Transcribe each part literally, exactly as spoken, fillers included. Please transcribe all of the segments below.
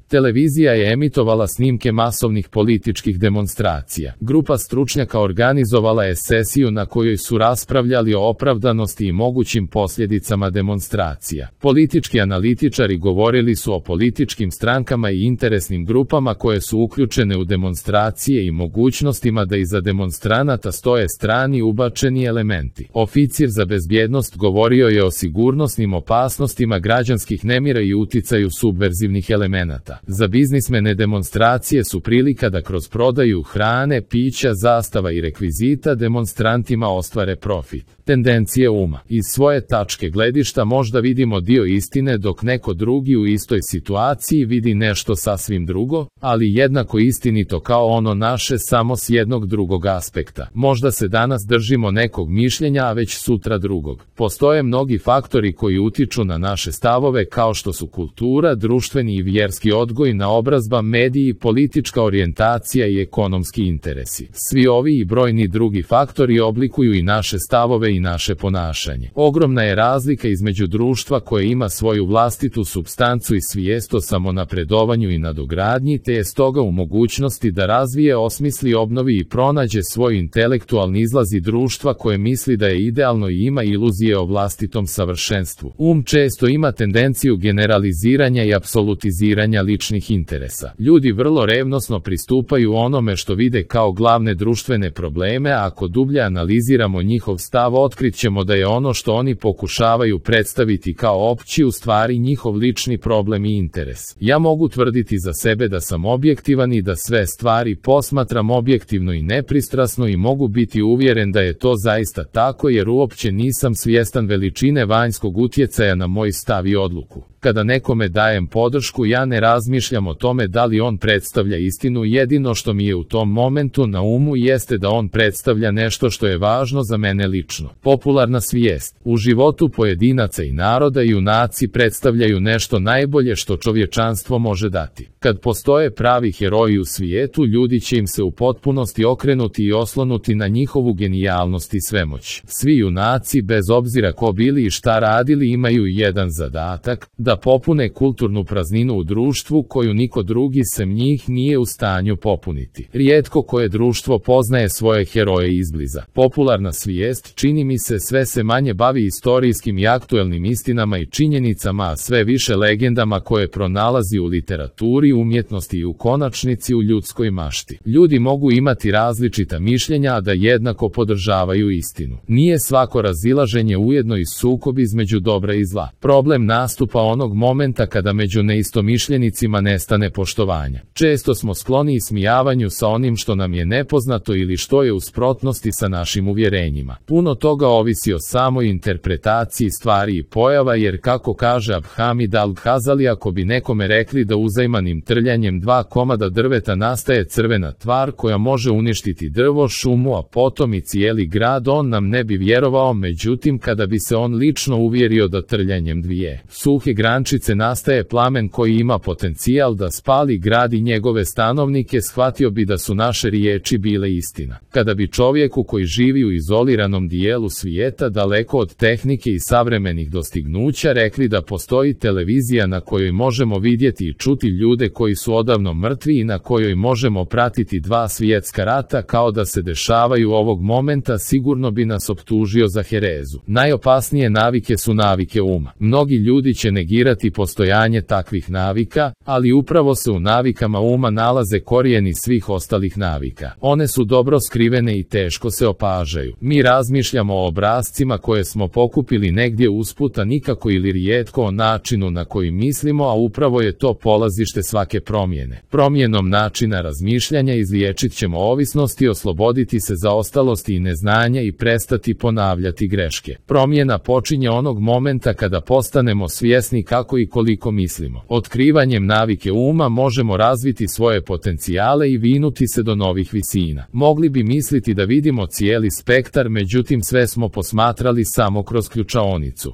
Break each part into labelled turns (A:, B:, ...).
A: Televizija je emitovala snimke masovnih političkih demonstracija. Grupa stručnjaka organizovala je sesiju na kojoj su raspravljali o opravdanosti i mogućim posljedicama demonstracija. Politički analitičari govorili su o političkim strankama i interesnim grupama koje su uključene u demonstracije i mogućnostima da iza demonstranata stoje strani ubačeni elementi. Oficir za bezbjednost govorio je o sigurnosnim opasnostima građanskih nemira i uticaju subverzivnih elemenata. Za biznismene demonstracije su prilika da kroz prodaju hrane, pića, zastava i rekvizita demonstrantima ostvare profit. Tendencije uma. Iz svoje tačke gledišta možda vidimo dio istine dok neko drugi u istoj situaciji vidi nešto sasvim drugo, ali jednako istinito kao ono naše samo s jednog drugog aspekta. Možda se danas držimo nekog mišljenja, a već sutra drugog. Postoje mnogi faktori koji utiču na naše stavove kao što su kultura, društveni i vjerski odgoj, naobrazba, mediji, politička orijentacija i ekonomski interesi. Svi ovi i brojni drugi faktori oblikuju i naše stavove i naše ponašanje. Ogromna je razlika između društva koje ima svoju vlastitu supstancu i svijest o samonapredovanju i nadogradnji, te je stoga u mogućnosti da razvije, osmisli, obnovi i pronađe svoj intelektualni izlaz i društva koje misli da je idealno i ima iluzije o vlastitom savršenstvu. Um često ima tendenciju generaliziranja i apsolutiziranja ličnih interesa. Ljudi vrlo revnosno pristupaju onome što vide kao glavne društvene probleme, a ako dublje analiziramo njihov stav, otkrit ćemo da je ono što oni pokušavaju predstaviti kao opći u stvari njihov lični problem i interes. Ja mogu tvrditi za sebe da sam objektivan i da sve stvari posmatram objektivno i nepristrasno i mogu biti uvjeren da je to zaista tako jer uopće nisam svjestan veličine vanjskog utjecaja na moj stav i odluku. Kada nekome dajem podršku, ja ne razmišljam o tome da li on predstavlja istinu, jedino što mi je u tom momentu na umu jeste da on predstavlja nešto što je važno za mene lično. Popularna svijest. U životu pojedinaca i naroda junaci predstavljaju nešto najbolje što čovječanstvo može dati. Kad postoje pravi heroji u svijetu, ljudi će im se u potpunosti okrenuti i oslonuti na njihovu genijalnost i svemoć. Svi junaci, bez obzira ko bili i šta radili, imaju jedan zadatak, da popune kulturnu prazninu u društvu koju niko drugi sem njih nije u stanju popuniti. Rijetko koje društvo poznaje svoje heroje izbliza. Popularna svijest, čini mi se, sve se manje bavi istorijskim i aktuelnim istinama i činjenicama, a sve više legendama koje pronalazi u literaturi, umjetnosti i u konačnici u ljudskoj mašti. Ljudi mogu imati različita mišljenja, a da jednako podržavaju istinu. Nije svako razilaženje ujedno i sukob između dobra i zla. Problem nastupa onog momenta kada među neistomišljenicima nestane poštovanja. Često smo skloni ismijavanju sa onim što nam je nepoznato ili što je u suprotnosti sa našim uvjerenjima. Puno toga ovisi o samoj interpretaciji stvari i pojava, jer kako kaže Abhamid al-Hazali, ako bi nekome rekli da uzajmanim trljanjem dva komada drveta nastaje crvena tvar koja može uništiti drvo, šumu, a potom i cijeli grad, on nam ne bi vjerovao. Međutim, kada bi se on lično uvjerio da trljanjem dvije suhe grančice nastaje plamen koji ima potencijal da spali grad i njegove stanovnike, shvatio bi da su naše riječi bile istina. Kada bi čovjeku koji živi u izoliranom dijelu svijeta, daleko od tehnike i savremenih dostignuća, rekli da postoji televizija na kojoj možemo vidjeti i čuti ljude koji su odavno mrtvi i na kojoj možemo pratiti dva svjetska rata kao da se dešavaju ovog momenta, sigurno bi nas optužio za herezu. Najopasnije navike su navike uma. Mnogi ljudi će negirati postojanje takvih navika, ali upravo se u navikama uma nalaze korijeni svih ostalih navika. One su dobro skrivene i teško se opažaju. Mi razmišljamo o obrascima koje smo pokupili negdje usput, a nikako ili rijetko o načinu na koji mislimo, a upravo je to polazište svake promjene. Promjenom načina razmišljanja izliječit ćemo ovisnosti, osloboditi se zaostalosti i neznanja i prestati ponavljati greške. Promjena počinje onog momenta kada postanemo svjesni kako i koliko mislimo. Otkrivanjem navike uma možemo razviti svoje potencijale i vinuti se do novih visina. Mogli bi misliti da vidimo cijeli spektar, međutim sve smo posmatrali samo kroz ključaonicu.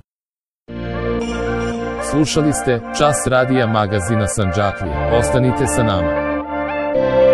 A: Slušali ste Čas radija magazina Sandžaklija. Ostanite sa nama.